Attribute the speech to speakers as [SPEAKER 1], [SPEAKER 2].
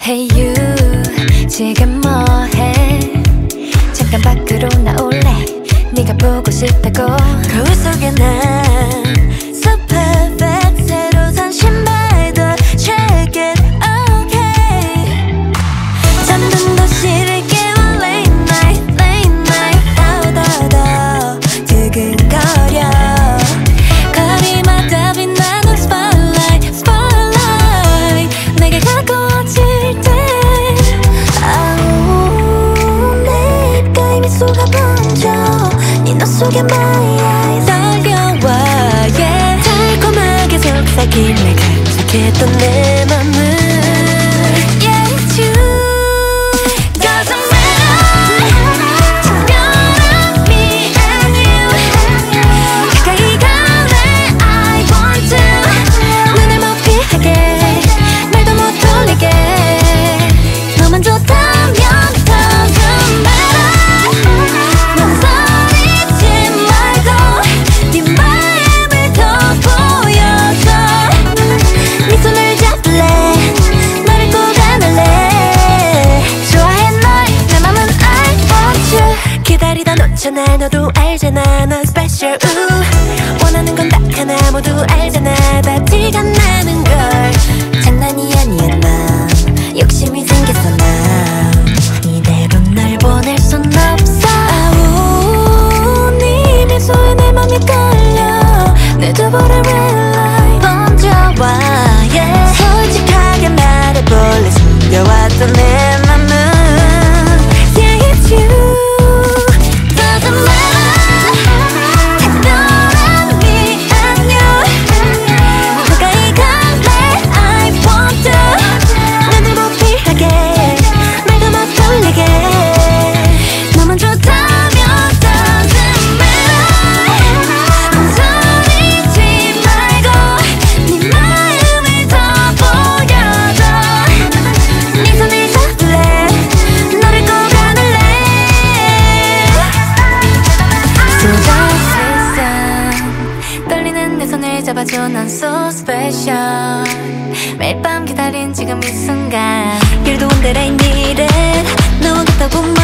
[SPEAKER 1] Hey you, 지금 뭐해? 잠깐 밖으로 나올래? 네가 보고 싶다고. 거울 속에 난 So perfect. 새로 산 신발도 check it, okay. 잠든 도시를 깨워 late night 더더더 두근거려. 거리마다 빛나는 spotlight 내게 가까워질 때 내 입가에 미소가 번져. 네 눈 속에 my eyes 떨려와 yeah. 달콤하게 속삭임을 간직했던 내 맘은 Yeah it's you. Doesn't matter 특별한 me and you. 가까이 갈래 I want to. 눈을 못 피하게 말도 못 돌리게. 너만 좋다면 doesn't matter. 넌 서리지 말고 네 마음을 더 보여줘. 네 손을 잡을래 너를 꼭 안을래. 좋아해 널 내 맘은 I want you. 기다리다 놓잖아 너도 알잖아 넌 special 원하는 건 딱 하나 모두 알잖아 다 티가 나는 걸. 장난이 아니야 난 욕심이 생겼어 난 이대로 널 보낼 순 없어. 아우 네 미소에 내 맘이 떨려. 내 두 볼의 red light 번져와 yeah. 솔직하게 말해볼래 숨겨왔던 내 맘은 Yeah it's you. Doesn't matter 특별한 me and you. 가까이 갈래 I want to. 눈을 못 피하게 말도 못 돌리게. 너만 좋다면 doesn't matter. 소리지 말고 네 마음을 더 보여줘. 네 손을 잡을래 너를 꼭 안을래. 쏟아 세상 떨리는 내 손을 잡아줘 난 so special. 매일 밤 기다린 지금 이 순간 You're the one that I needed. 너와 같다고